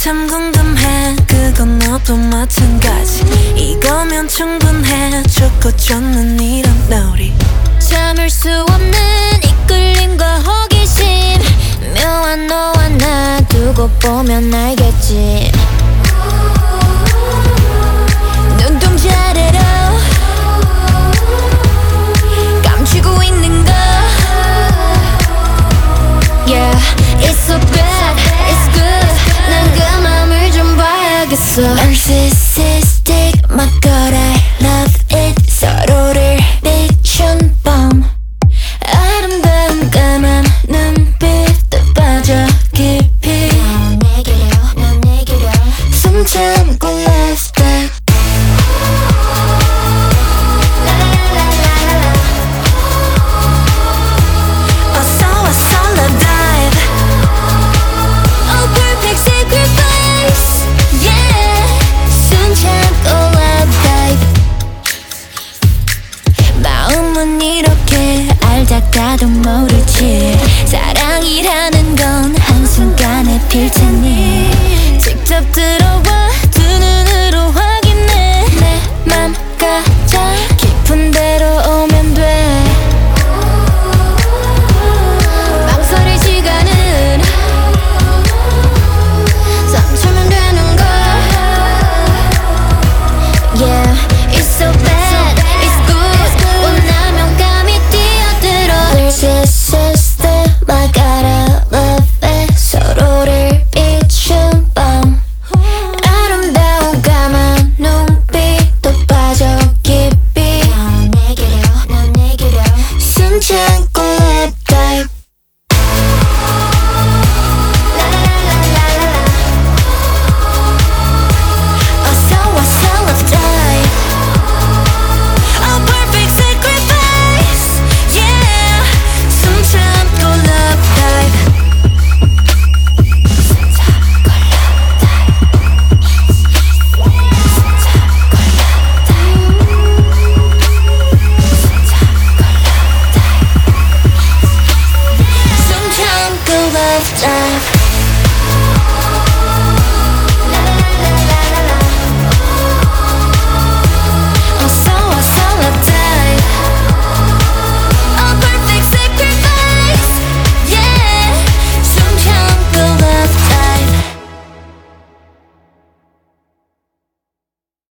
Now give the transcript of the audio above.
참 궁금해. 그건 너도 마찬가지. 이거면 충분해. 좋고 좋는 이런 놀이. 참을 수 없는 이끌림과 호기심. 묘한 너와 나 두고 보면 알겠지. 눈동자래로 감추고 있는 거. Yeah, it's so bad, it's good. 난 그 맘을 좀 봐야겠어. Narcissistic, my god, I love it. 서로를 비춘 밤. 아름다운 까만 눈빛도 빠져 깊이. 넌 내게로 숨 참고 let's back. 이렇게 알다가도 모르지. 사랑이라는 건 한순간에 필 테니 직접 들어와.